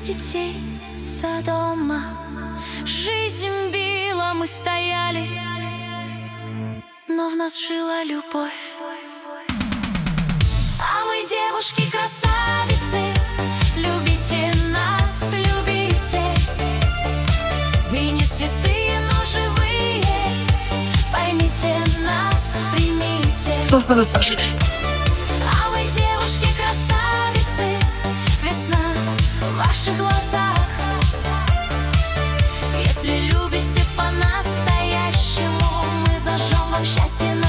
детей за дома. Жизнь била, мы стояли, но в нас жила любовь. А мы девушки-красавицы, любите нас, любите. Мы не цветы, но живые, поймите нас, примите. Создано Саша. А мы девушки-красавицы, весна в ваших глазах. Если любите по-настоящему, мы зажжем вам счастье.